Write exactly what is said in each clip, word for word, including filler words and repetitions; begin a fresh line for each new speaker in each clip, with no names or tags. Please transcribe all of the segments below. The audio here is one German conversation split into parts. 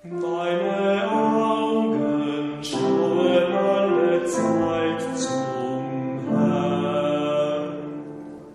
Meine Augen schauen alle Zeit zum Herrn.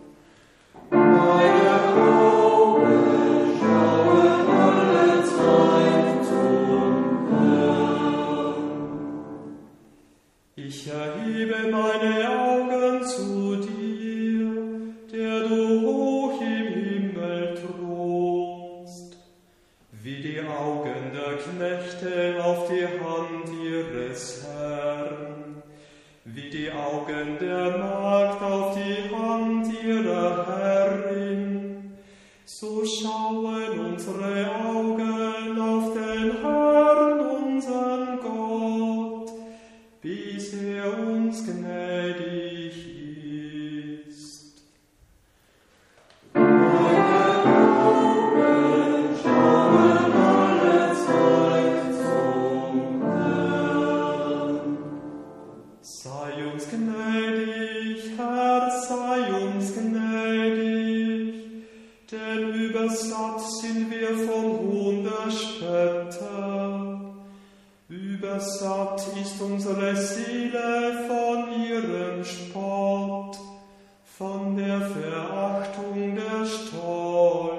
Meine Augen schauen alle Zeit zum Herrn. Ich erhebe meine Augen zu dir, der du hoch im Himmel thronst, wie die Augen der Knechte auf die Hand ihres Herrn, wie die Augen der Magd auf die Hand ihrer Herrin, so schauen unsere Augen auf den Herrn, unseren Gott, bis er uns gnädig ist. Meine Augen schauen alle Zeit zum Herrn. Sei uns gnädig, Herr, sei uns gnädig, denn übersatt sind wir vom Hohn der Spötter. Übersatt ist unsere Seele von ihrem Spott, von der Verachtung der Stolzen.